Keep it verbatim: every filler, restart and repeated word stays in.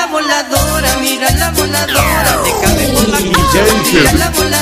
la voladora, mira la voladora, te cabe por la cara, mira la voladora.